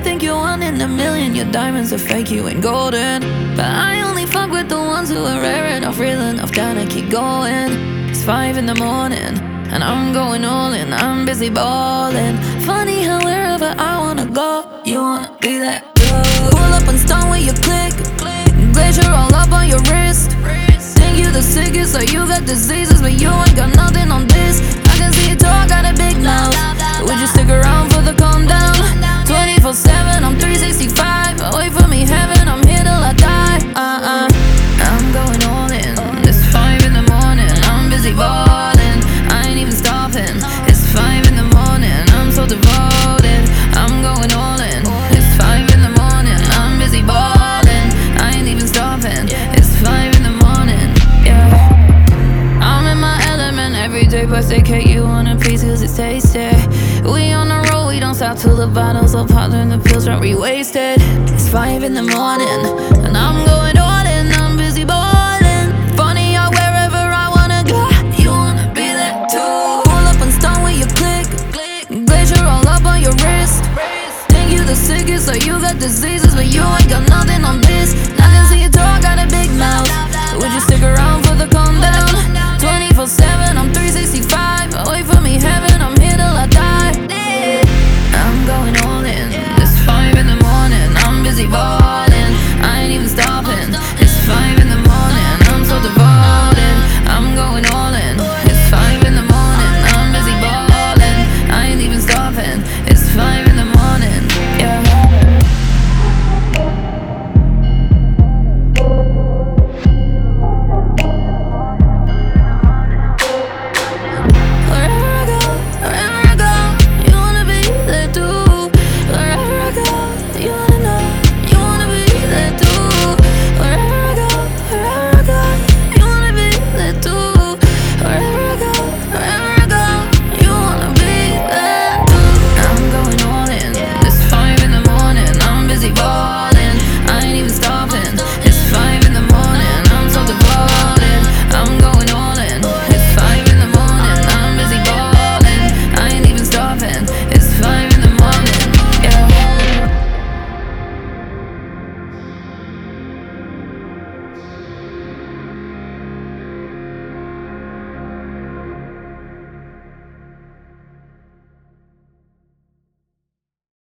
think you're one in a million. Your diamonds are fake, you ain't golden. But I only fuck with the ones who are rare enough, real enough, gotta keep going. It's 5 in the morning, and I'm going all in, I'm busy balling. Funny how wherever I wanna go, you wanna be that girl. Pull up and stun with your click, glacier all up on your wrist. Think you the sickest, so you got diseases, but you ain't got nothing on this. I can see it too, I got a big mouth. Would you stick around for the calm down? 24/7, I'm 365. Wait for me, heaven, I'm here till I die. I'm going all in. It's 5 in the morning, I'm busy balling. I ain't even stopping. It's 5 in the morning, I'm so devoted. I'm going all in. It's 5 in the morning, I'm busy balling. I ain't even stopping. It's 5 in the morning, yeah. I'm in my element every day, but they cake you on a piece cause it's tasty. We on the road, we don't stop till the bottles are popped and the pills are re-wasted. It's 5 in the morning, and I'm going all in, I'm busy balling.